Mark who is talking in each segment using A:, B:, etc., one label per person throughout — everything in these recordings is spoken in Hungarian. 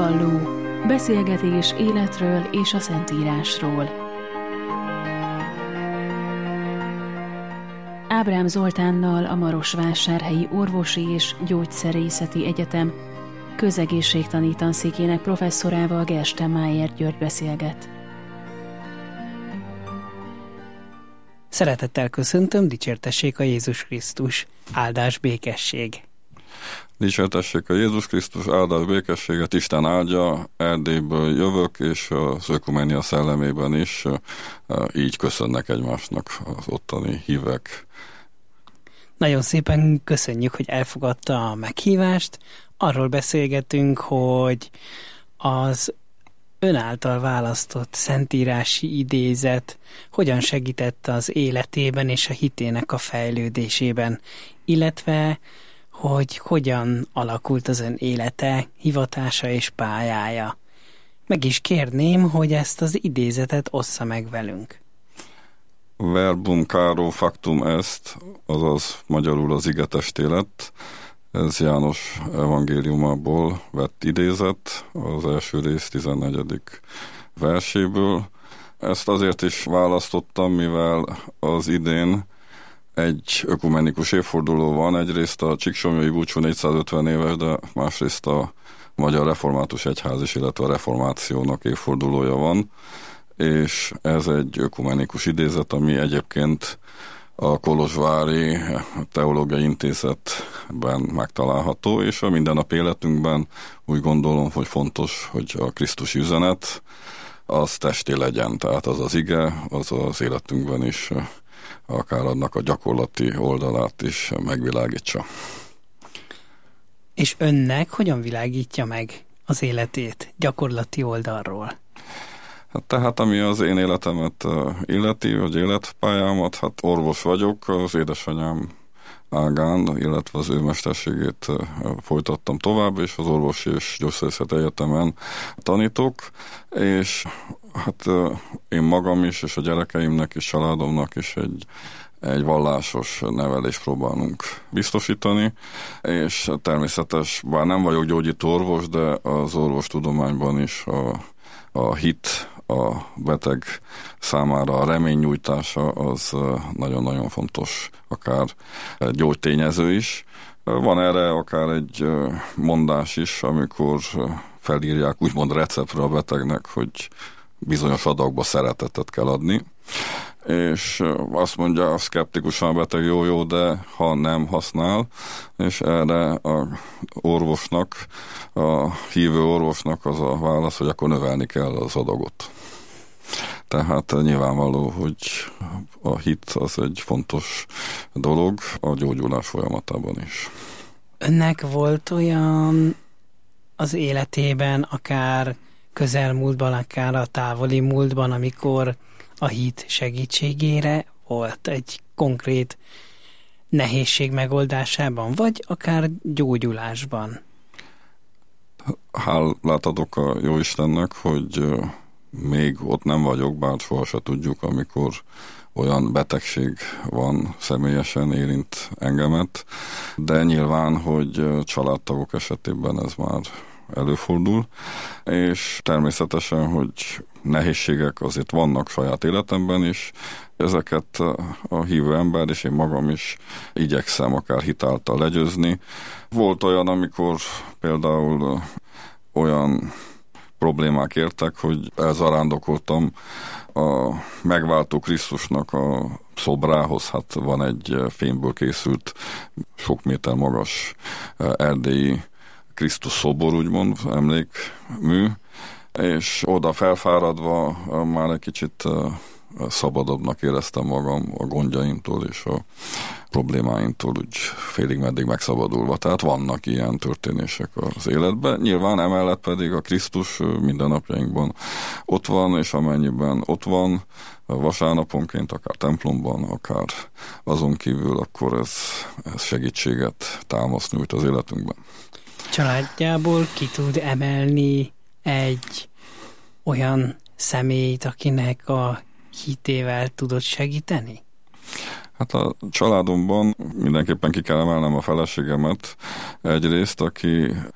A: Hírvalló, beszélgetés életről és a Szentírásról. Ábrám Zoltánnal a Marosvásárhelyi Orvosi és Gyógyszerészeti Egyetem közegészségtani tanszékének professzorával, Gerstenmaier György beszélget.
B: Szeretettel köszöntöm, dicsértessék a Jézus Krisztus, áldás békesség!
C: Dicsértessék a Jézus Krisztus, áldás békességet, Isten áldja, Erdélyből jövök, és az ökumenia szellemében is így köszönnek egymásnak az ottani hívek.
B: Nagyon szépen köszönjük, hogy elfogadta a meghívást. Arról beszélgetünk, hogy az ön által választott szentírási idézet hogyan segített az életében és a hitének a fejlődésében, illetve hogy hogyan alakult az ön élete, hivatása és pályája. Meg is kérném, hogy ezt az idézetet ossza meg velünk.
C: Verbum caro factum est, azaz magyarul az ige testé lett. Ez János evangéliumából vett idézet, az első rész 14. verséből. Ezt azért is választottam, mivel az idén egy ökumenikus évforduló van, egyrészt a Csíksomlyói búcsú 450 éves, de másrészt a Magyar Református Egyház is, illetve a reformációnak évfordulója van, és ez egy ökumenikus idézet, ami egyébként a Kolozsvári Teológiai Intézetben megtalálható, és a mindennapi életünkben úgy gondolom, hogy fontos, hogy a Krisztusi üzenet az testé legyen, tehát az az ige, az az életünkben is akár annak a gyakorlati oldalát is megvilágítsa.
B: És önnek hogyan világítja meg az életét gyakorlati oldalról?
C: Tehát ami az én életemet illeti, vagy életpályámat, hát orvos vagyok, az édesanyám ágán, illetve az ő mesterségét folytattam tovább, és az Orvosi és Gyógyszerészeti Egyetemen tanítok, és hát én magam is, és a gyerekeimnek és családomnak is egy vallásos nevelést próbálunk biztosítani, és természetes, bár nem vagyok gyógyító orvos, de az orvostudományban is a hit, a beteg számára a reménynyújtása az nagyon-nagyon fontos, akár gyógytényező is. Van erre akár egy mondás is, amikor felírják úgymond receptre a betegnek, hogy bizonyos adagba szeretetet kell adni, és azt mondja a szkeptikusan a beteg, jó, de ha nem használ, és erre a orvosnak, a hívő orvosnak az a válasz, hogy akkor növelni kell az adagot. Tehát nyilvánvaló, hogy a hit az egy fontos dolog a gyógyulás folyamatában is.
B: Önnek volt olyan az életében, akár közelmúltban, akár a távoli múltban, amikor a hit segítségére volt egy konkrét nehézség megoldásában, vagy akár gyógyulásban?
C: Hálát adok a Jóistennek, hogy még ott nem vagyok, bár soha se tudjuk, amikor olyan betegség van, személyesen érint engemet, de nyilván, hogy családtagok esetében ez már előfordul, és természetesen, hogy nehézségek azért vannak saját életemben is, ezeket a hívő ember, és én magam is igyekszem akár hitáltal legyőzni. Volt olyan, amikor például olyan problémák értek, hogy elzarándokoltam a megváltó Krisztusnak a szobrához, hát van egy fémből készült, sok méter magas erdélyi Krisztus szobor, úgymond, emlékmű, és oda felfáradva már egy kicsit szabadabbnak éreztem magam a gondjaimtól és a problémáimtól, úgy félig-meddig megszabadulva. Tehát vannak ilyen történések az életben. Nyilván emellett pedig a Krisztus mindennapjainkban ott van, és amennyiben ott van, vasárnaponként, akár templomban, akár azon kívül, akkor ez segítséget, támaszt nyújt az életünkben.
B: Családjából ki tud emelni egy olyan személyt, akinek a hitével tudod segíteni?
C: Hát a családomban mindenképpen ki kell emelnem a feleségemet egyrészt, aki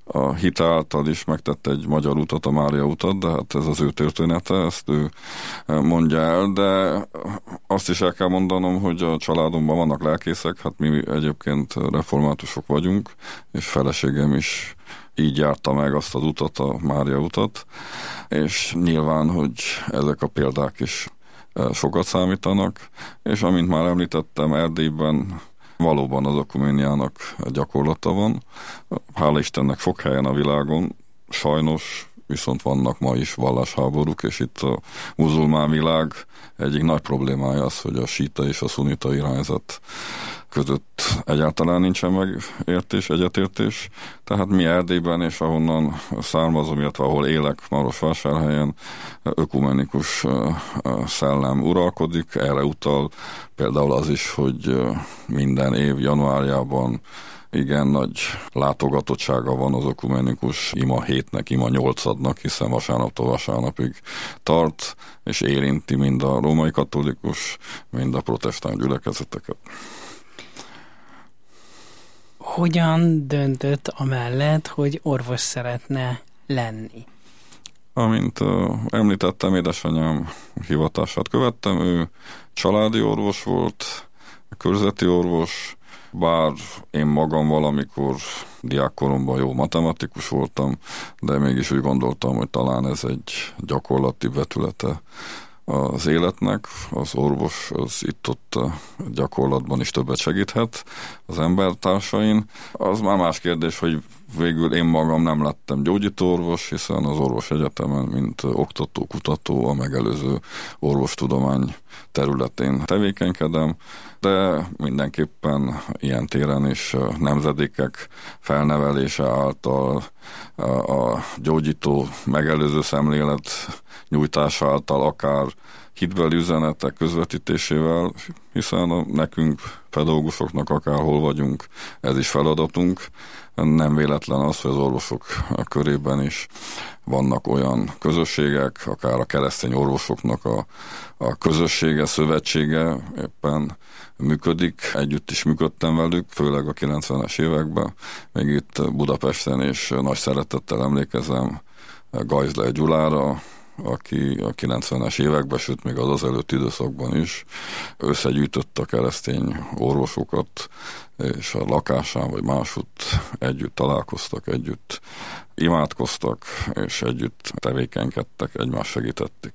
C: a hit által is megtett egy magyar utat, a Mária utat, de hát ez az ő története, ezt ő mondja el, de azt is el kell mondanom, hogy a családomban vannak lelkészek, hát mi egyébként reformátusok vagyunk, és feleségem is így járta meg azt az utat, a Mária utat, és nyilván, hogy ezek a példák is sokat számítanak, és amint már említettem, Erdélyben valóban az ökuméniának gyakorlata van. Hála Istennek sok helyen a világon, sajnos viszont vannak ma is vallásháborúk, és itt a muzulmán világ egyik nagy problémája az, hogy a síta és a szunita irányzat között egyáltalán nincsen megértés, egyetértés. Tehát mi Erdélyben és ahonnan származom, illetve ahol élek, Marosvásárhelyen, ökumenikus szellem uralkodik. Erre utal például az is, hogy minden év januárjában igen nagy látogatottsága van az ökumenikus ima hétnek, ima 8-adnak, hiszen vasárnaptól vasárnapig tart, és érinti mind a római katolikus, mind a protestáns gyülekezeteket.
B: Hogyan döntött amellett, hogy orvos szeretne lenni?
C: Amint említettem, édesanyám hivatását követtem, ő családi orvos volt, körzeti orvos, bár én magam valamikor diákkoromban jó matematikus voltam, de mégis úgy gondoltam, hogy talán ez egy gyakorlati vetülete az életnek. Az orvos az itt-ott gyakorlatban is többet segíthet az embertársain. Az már más kérdés, hogy végül én magam nem lettem gyógyítóorvos, hiszen az orvosegyetemen, mint oktató, kutató, a megelőző orvostudomány területén tevékenykedem, de mindenképpen ilyen téren is nemzedékek felnevelése által, a gyógyító megelőző szemlélet nyújtása által, akár hitbeli üzenetek közvetítésével, hiszen nekünk, pedagógusoknak akárhol vagyunk, ez is feladatunk. Nem véletlen az, hogy az orvosok körében is vannak olyan közösségek, akár a keresztény orvosoknak a közössége, szövetsége éppen működik. Együtt is működtem velük, főleg a 90-es években. Még itt Budapesten, és nagy szeretettel emlékezem Gajzlai Gyulára, aki a 90-es években, sőt még az előtti időszakban is összegyűjtött a keresztény orvosokat, és a lakásán vagy másutt együtt találkoztak, együtt imádkoztak, és együtt tevékenykedtek, egymást segítették.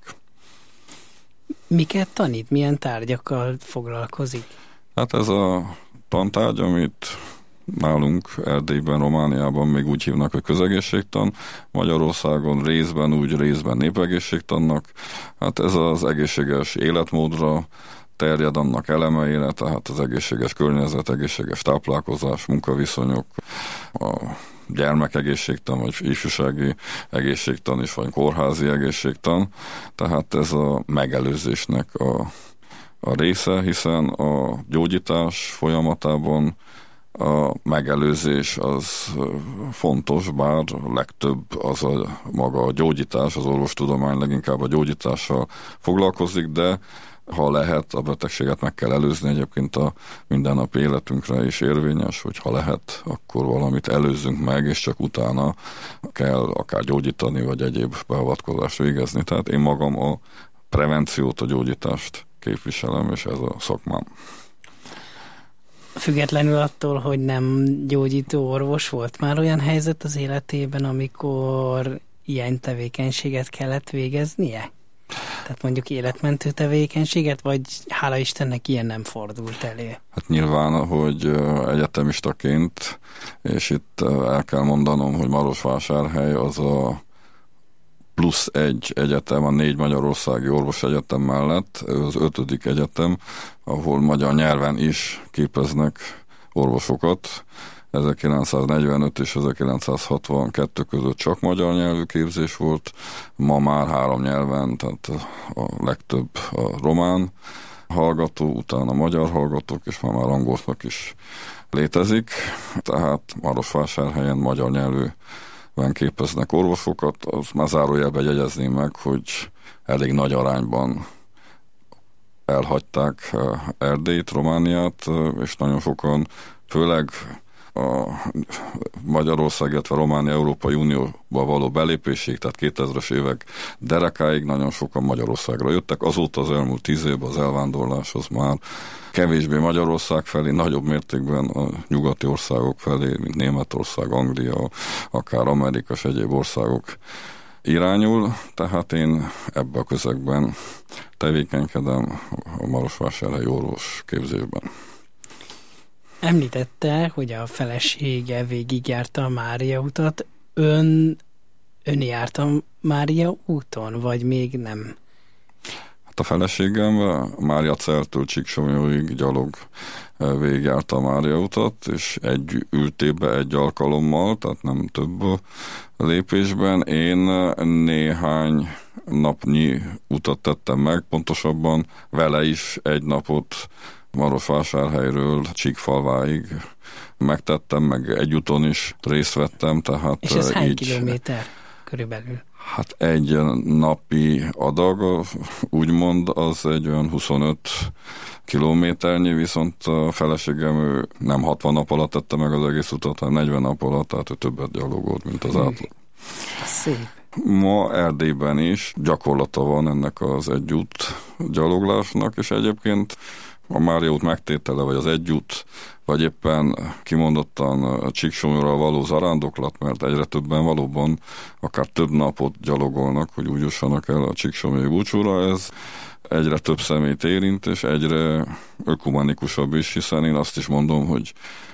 B: Miket tanít? Milyen tárgyakkal foglalkozik?
C: Hát ez a tantárgy, amit nálunk Erdélyben, Romániában még úgy hívnak, hogy közegészségtan, Magyarországon részben úgy, részben népegészségtannak. Hát ez az egészséges életmódra terjed, annak elemeire, tehát az egészséges környezet, egészséges táplálkozás, munkaviszonyok, a gyermekegészségtan, vagy ifjúsági egészségtan is, vagy kórházi egészségtan. Tehát ez a megelőzésnek a része, hiszen a gyógyítás folyamatában a megelőzés az fontos, bár legtöbb az a maga a gyógyítás, az orvostudomány leginkább a gyógyítással foglalkozik, de ha lehet, a betegséget meg kell előzni, egyébként a mindennapi életünkre is érvényes, hogy ha lehet, akkor valamit előzzünk meg, és csak utána kell akár gyógyítani, vagy egyéb beavatkozást végezni. Tehát én magam a prevenciót, a gyógyítást képviselem, és ez a szakmám.
B: Függetlenül attól, hogy nem gyógyító orvos, volt már olyan helyzet az életében, amikor ilyen tevékenységet kellett végeznie? Tehát mondjuk életmentő tevékenységet, vagy hála Istennek ilyen nem fordult elő?
C: Hát nyilván, hogy egyetemistaként, és itt el kell mondanom, hogy Marosvásárhely az a plusz egy egyetem, a 4 magyarországi orvosegyetem mellett, az 5. egyetem, ahol magyar nyelven is képeznek orvosokat. 1945 és 1962 között csak magyar nyelvű képzés volt, ma már 3 nyelven, tehát a legtöbb a román hallgató, utána magyar hallgatók, és már angolnak is létezik. Tehát Marosvásárhelyen magyar nyelvűen képeznek orvosokat. Az már zárójelben jegyezném meg, hogy elég nagy arányban elhagyták Erdélyt, Romániát, és nagyon sokan, főleg a Magyarország, illetve Románia Európai Unióba való belépésig, tehát 2000-es évek derekáig nagyon sokan Magyarországra jöttek. Azóta az elmúlt 10 évben az elvándorlás az már kevésbé Magyarország felé, nagyobb mértékben a nyugati országok felé, mint Németország, Anglia, akár Amerika és egyéb országok irányul, tehát én ebben a közegben tevékenykedem a Marosvásárhelyi orvos képzésben.
B: Említette, hogy a felesége végigjárta a Mária utat. Ön járt a Mária úton, vagy még nem?
C: Hát a feleségem Mária Celtől Csíksomlyóig gyalog végigjárta a Mária utat, és egy ültébe egy alkalommal, tehát nem több lépésben. Én néhány napnyi utat tettem meg, pontosabban vele is egy napot Marosvásárhelyről Csíkfalváig megtettem, meg egy úton is részt vettem. Tehát
B: és ez hány kilométer körülbelül? Hát
C: egy napi adag, úgymond, az egy olyan 25 kilométernyi, viszont a feleségem ő nem 60 nap alatt tette meg az egész utat, hanem 40 nap alatt, tehát ő többet gyalogolt, mint az átlag.
B: Szép.
C: Ma Erdélyben is gyakorlata van ennek az egyút gyaloglásnak, és egyébként a Mária út megtétele, vagy az egyút, vagy éppen kimondottan Csíksomlyóra való zarándoklat, mert egyre többen valóban akár több napot gyalogolnak, hogy úgy jussanak el a csíksomlyói búcsúra. Ez egyre több személyt érint, és egyre ökumenikusabb is, hiszen én azt is mondom, hogy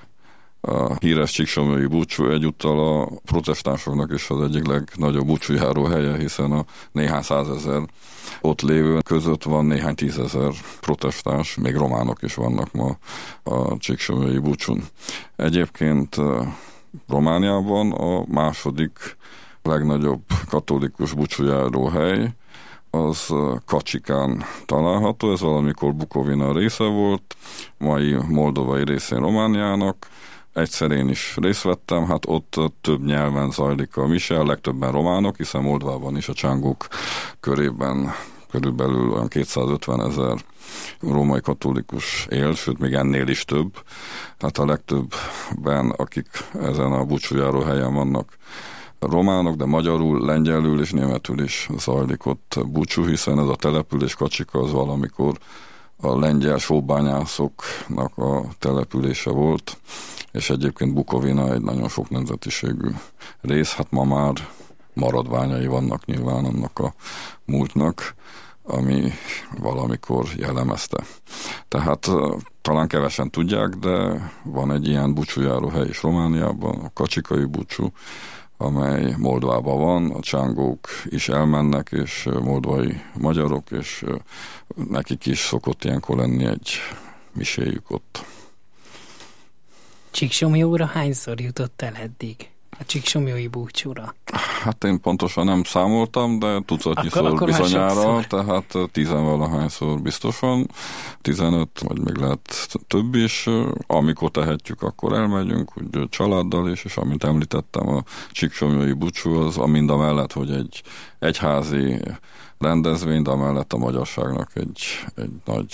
C: a híres csíksomlyói búcsú egyúttal a protestánsoknak is az egyik legnagyobb búcsújáró helye, hiszen a néhány százezer ott lévő között van néhány tízezer protestáns, még románok is vannak ma a csíksomlyói búcsún. Egyébként Romániában a második legnagyobb katolikus búcsújáró hely az Kacsikán található, ez valamikor Bukovina része volt, mai moldovai részén Romániának. Egyszer én is részt vettem, hát ott több nyelven zajlik a mise, a legtöbben románok, hiszen Moldvában is a csángók körében körülbelül olyan 250 000 római katolikus él, sőt még ennél is több. Hát a legtöbbben, akik ezen a búcsújáró helyen vannak, románok, de magyarul, lengyelül és németül is zajlik ott búcsú, hiszen ez a település Kacsika az valamikor a lengyel sóbányászoknak a települése volt, és egyébként Bukovina egy nagyon sok nemzetiségű rész, hát ma már maradványai vannak nyilván annak a múltnak, ami valamikor jellemezte. Tehát talán kevesen tudják, de van egy ilyen búcsújáró hely is Romániában, a kacsikai búcsú, amely Moldvában van, a csángók is elmennek, és moldvai magyarok, és nekik is szokott ilyenkor lenni egy miséjük ott.
B: Csíksomlyóra hányszor jutott el eddig? A csíksomlyói búcsúra?
C: Hát én pontosan nem számoltam, de tucatnyiszor bizonyára, tehát 10-valahányszor biztosan, 15, vagy még lehet több is. Amikor tehetjük, akkor elmegyünk, úgy családdal is, és amint említettem, a csíksomlyói búcsú az mind a mellett, hogy egy egyházi rendezvény, de amellett a magyarságnak egy nagy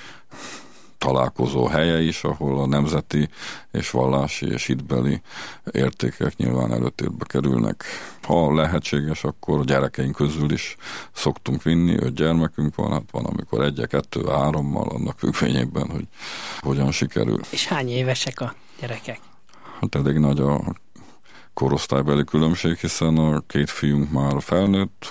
C: találkozó helye is, ahol a nemzeti és vallási és hitbeli értékek nyilván előtérbe kerülnek. Ha lehetséges, akkor a gyerekeink közül is szoktunk vinni, 5 gyermekünk van, hát van, amikor 1-2, 3-mal, annak függvényében, hogy hogyan sikerül.
B: És hány évesek a gyerekek?
C: Hát elég nagy a korosztálybeli különbség, hiszen a 2 fiunk már felnőtt,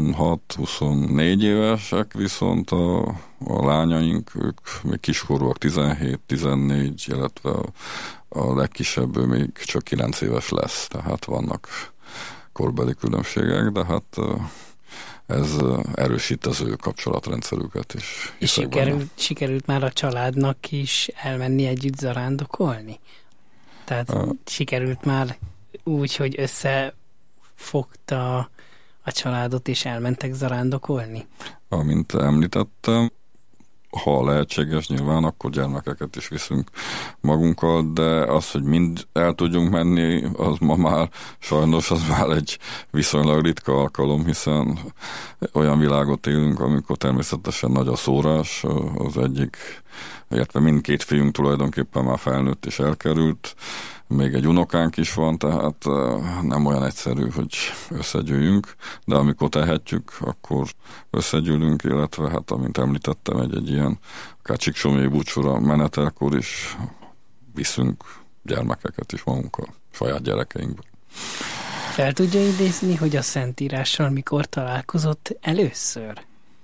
C: 26-24 évesek, viszont a lányaink, ők még kiskorúak, 17-14, illetve a legkisebb ő még csak 9 éves lesz, tehát vannak korbeli különbségek, de hát ez erősít az ő kapcsolatrendszerüket is.
B: És sikerült már a családnak is elmenni együtt zarándokolni? Tehát sikerült már úgy, hogy összefogta a családot, és elmentek zarándokolni? Amint
C: említettem, ha lehetséges nyilván, akkor gyermekeket is viszünk magunkkal, de az, hogy mind el tudjunk menni, az ma már sajnos az már egy viszonylag ritka alkalom, hiszen olyan világot élünk, amikor természetesen nagy a szórás, az egyik, illetve mindkét fiunk tulajdonképpen már felnőtt és elkerült, még egy unokánk is van, tehát nem olyan egyszerű, hogy összegyűjjünk, de amikor tehetjük, akkor összegyűlünk, illetve hát amint említettem, egy ilyen akár Csíksomlyai búcsúra menetelkor is viszünk gyermekeket is magunkkal, saját gyerekeinkből.
B: Fel tudja idézni, hogy a Szentírással mikor találkozott először?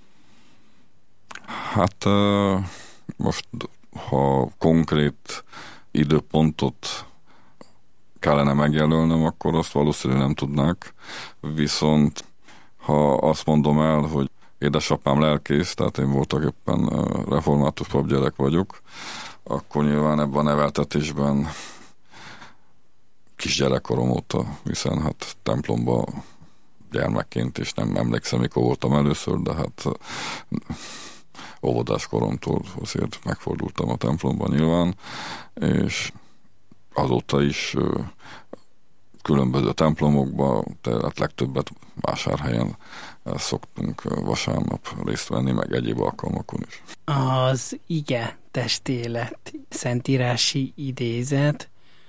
C: Hát most, ha konkrét időpontot kellene megjelölnöm, akkor azt valószínűleg nem tudnák. Viszont ha azt mondom el, hogy édesapám lelkész, tehát én voltak éppen református papgyerek vagyok, akkor nyilván ebben a neveltetésben kisgyerekkorom óta, hiszen hát templomba gyermekként, és nem emlékszem, mikor voltam először, de hát óvodás koromtól azért megfordultam a templomban nyilván, és azóta is különböző templomokba, tehát legtöbbet Vásárhelyen szoktunk vasárnap részt venni, meg egyéb alkalmakon is.
B: Az ige testélet szentírási idézet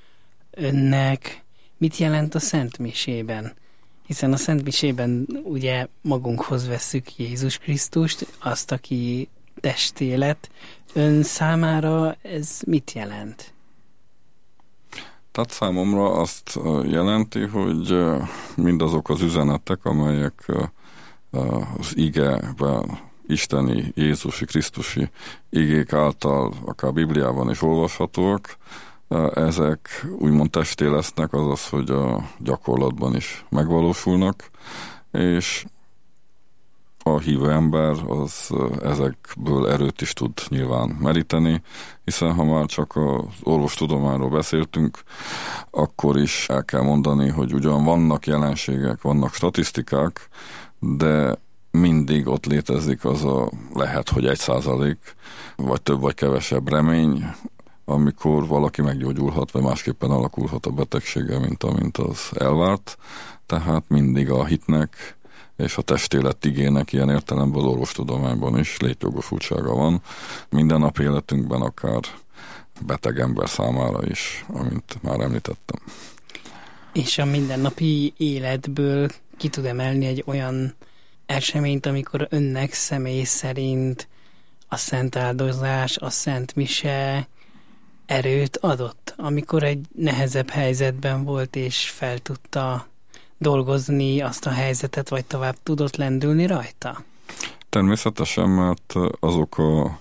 B: önnek mit jelent a Szentmisében? Hiszen a Szentmisében ugye magunkhoz vesszük Jézus Krisztust, azt, aki testélet. Ön számára ez mit jelent?
C: Tehát számomra azt jelenti, hogy mindazok az üzenetek, amelyek az igében, isteni, Jézusi, Krisztusi igék által akár Bibliában is olvashatóak, ezek úgymond testé lesznek, azaz, hogy a gyakorlatban is megvalósulnak, és a hívő ember az ezekből erőt is tud nyilván meríteni, hiszen ha már csak az orvostudományról beszéltünk, akkor is el kell mondani, hogy ugyan vannak jelenségek, vannak statisztikák, de mindig ott létezik az a lehet, hogy 1%, vagy több vagy kevesebb remény, amikor valaki meggyógyulhat, vagy másképpen alakulhat a betegsége, mint amint az elvárt. Tehát mindig a hitnek és a testélet igének ilyen értelemben az orvostudományban is létjogosultsága van. Minden nap életünkben, akár beteg ember számára is, amint már említettem.
B: És a mindennapi életből ki tud emelni egy olyan eseményt, amikor önnek személy szerint a szent áldozás, a szent mise erőt adott, amikor egy nehezebb helyzetben volt, és fel tudta dolgozni azt a helyzetet, vagy tovább tudott lendülni rajta?
C: Természetesen, mert azok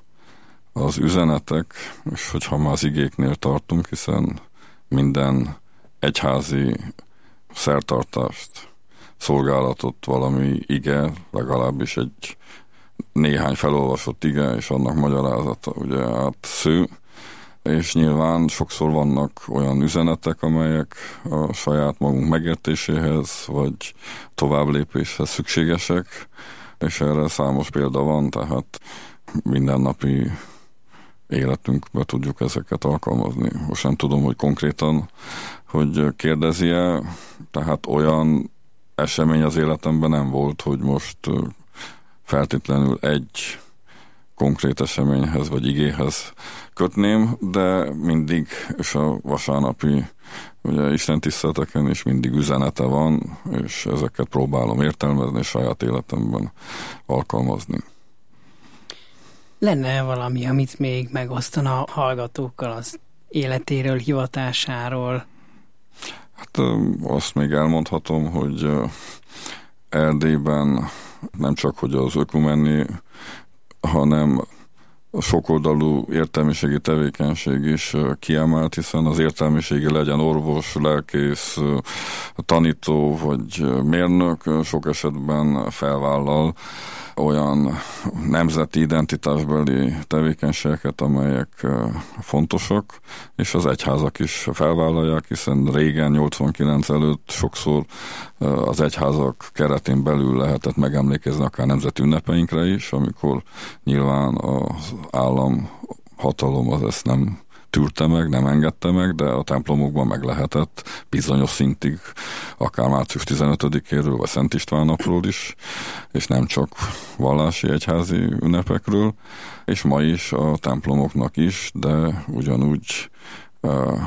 C: az üzenetek, és hogyha már az igéknél tartunk, hiszen minden egyházi szertartást, szolgálatot valami ige, legalábbis egy néhány felolvasott ige, és annak magyarázata ugye átsző, és nyilván sokszor vannak olyan üzenetek, amelyek a saját magunk megértéséhez, vagy továbblépéshez szükségesek, és erre számos példa van, tehát mindennapi életünkben tudjuk ezeket alkalmazni. Most nem tudom, hogy konkrétan, hogy kérdezi-e, tehát olyan esemény az életemben nem volt, hogy most feltétlenül egy konkrét eseményhez vagy igéhez kötném, de mindig, és a vasárnapi ugye istentiszteleteken is mindig üzenete van, és ezeket próbálom értelmezni és saját életemben alkalmazni.
B: Lenne valami, amit még megosztana a hallgatókkal az életéről, hivatásáról?
C: Hát azt még elmondhatom, hogy Erdélyben nem csak, hogy az ökumeni, hanem a sokoldalú értelmiségi tevékenység is kiemelt, hiszen az értelmiségi legyen orvos, lelkész, tanító vagy mérnök sok esetben felvállal olyan nemzeti identitásbeli tevékenységeket, amelyek fontosak, és az egyházak is felvállalják, hiszen régen, 89 előtt sokszor az egyházak keretén belül lehetett megemlékezni akár nemzeti ünnepeinkre is, amikor nyilván az állam hatalom az ezt nem tűrte meg, nem engedte meg, de a templomokban meg lehetett bizonyos szintig, akár március 15-éről, vagy Szent István napról is, és nem csak vallási egyházi ünnepekről, és ma is a templomoknak is, de ugyanúgy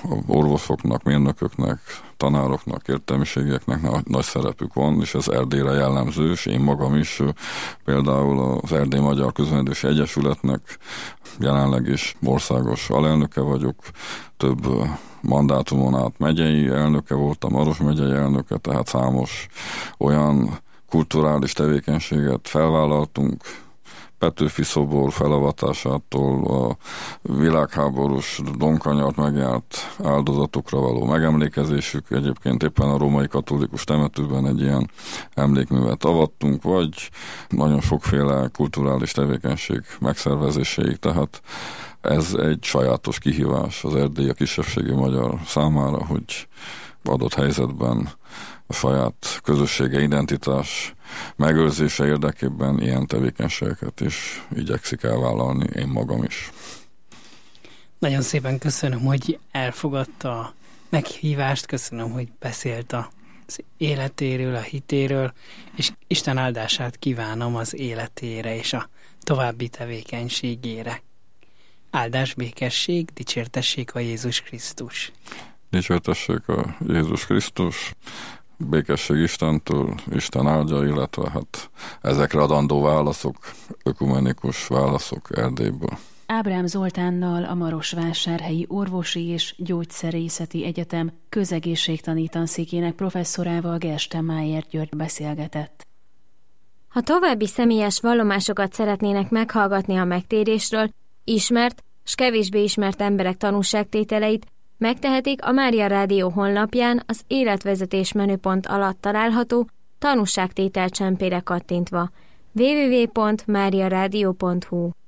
C: orvosoknak, mérnököknek, tanároknak, értelmiségieknek nagy szerepük van, és ez Erdélyre jellemző, és én magam is például az Erdély Magyar Közművelődési Egyesületnek jelenleg is országos alelnöke vagyok, több mandátumon át megyei elnöke voltam, Maros megyei elnöke, tehát számos olyan kulturális tevékenységet felvállaltunk, Petőfi szobor felavatásától a világháborús Donkanyart megjárt áldozatokra való megemlékezésük. Egyébként éppen a római katolikus temetőben egy ilyen emlékművet avattunk, vagy nagyon sokféle kulturális tevékenység megszervezéséig, tehát ez egy sajátos kihívás az erdélyi kisebbségi magyar számára, hogy adott helyzetben a saját közössége identitás megőrzése érdekében ilyen tevékenységeket is igyekszik elvállalni, én magam is.
B: Nagyon szépen köszönöm, hogy elfogadta a meghívást, köszönöm, hogy beszélt az életéről, a hitéről, és Isten áldását kívánom az életére és a további tevékenységére. Áldás, békesség, dicsértessék a Jézus Krisztus.
C: Dicsértessék a Jézus Krisztus, békesség Istentől, Isten áldja, illetve hát ezekre adandó válaszok, ökumenikus válaszok Erdélyből.
A: Ábrám Zoltánnal, a Marosvásárhelyi Orvosi és Gyógyszerészeti Egyetem közegészségtani tanszékének professzorával, Gerstenmájer György beszélgetett.
D: Ha további személyes vallomásokat szeretnének meghallgatni a megtérésről, ismert s kevésbé ismert emberek tanúságtételeit, megtehetik a Mária Rádió honlapján az életvezetés menüpont alatt található tanúságtétel csempére kattintva. www.mariaradio.hu